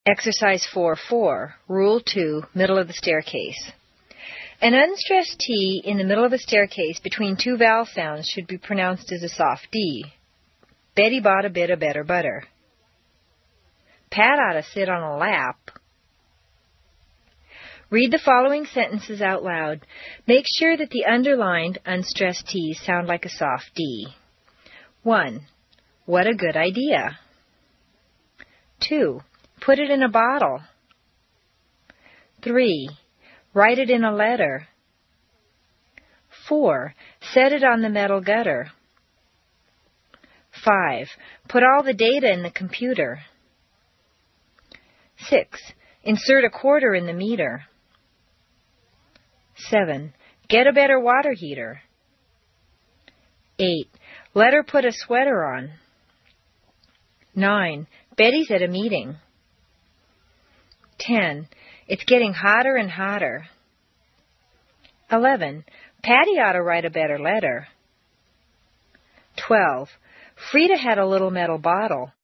Exercise 4-4, Rule 2, middle of the staircase. An unstressed T in the middle of a staircase between two vowel sounds should be pronounced as a soft D. Betty bought a bit of better butter. Pat ought to sit on a lap. Read the following sentences out loud. Make sure that the underlined, unstressed T's sound like a soft D. 1. What a good idea. 2. Put it in a bottle. 3. Write it in a letter. 4. Set it on the metal gutter. 5. Put all the data in the computer. 6. Insert a quarter in the meter. 7. Get a better water heater. 8. Let her put a sweater on. 9. Betty's at a meeting. 10. It's getting hotter and hotter. 11. Patty ought to write a better letter. 12. Frida had a little metal bottle.